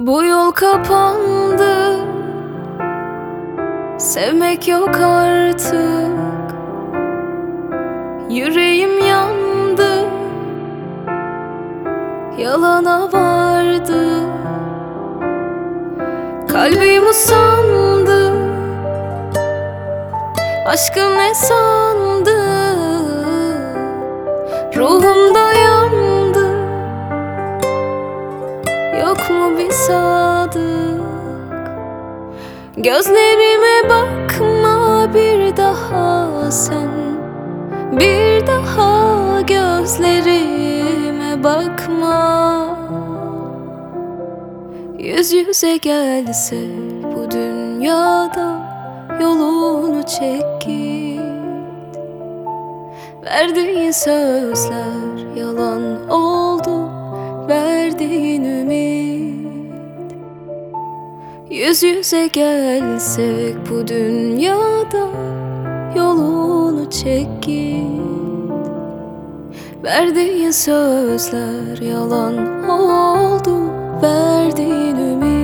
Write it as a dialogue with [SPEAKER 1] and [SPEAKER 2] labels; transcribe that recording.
[SPEAKER 1] Bu yol kapandı, sevmek yok artık. Yüreğim yandı, yalana vardı. Kalbim usandı, aşkı ne sandı? Ruhumda yandı, yok mu bir sadık? Gözlerime bakma bir daha sen, bir daha gözlerime bakma. Yüz yüze gelse bu dünyada yolunu çek git. Verdiğin sözler yalan oldu, verdiğin ümit. Yüz yüze gelsek bu dünyada yolunu çek git. Verdiğin sözler yalan oldu, verdiğin ümit.